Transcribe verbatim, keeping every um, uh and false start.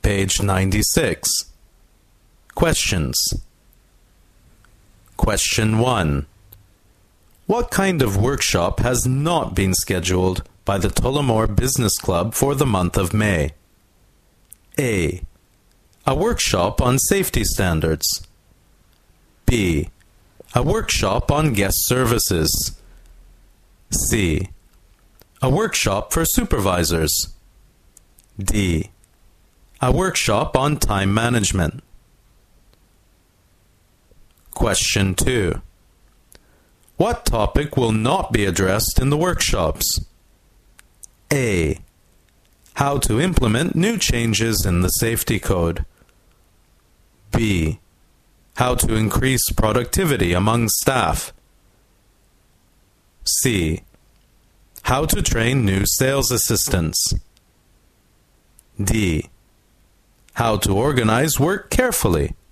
Page ninety-six. Questions. Question one. What kind of workshop has not been scheduled by the Tullamore Business Club for the month of May? A. A workshop on safety standards. B. A workshop on guest services. C. A workshop for supervisors. D. A workshop on time management. Question two. What topic will not be addressed in the workshops? A. How to implement new changes in the safety code. B. How to increase productivity among staff. C. How to train new sales assistants. D. How to organize work carefully.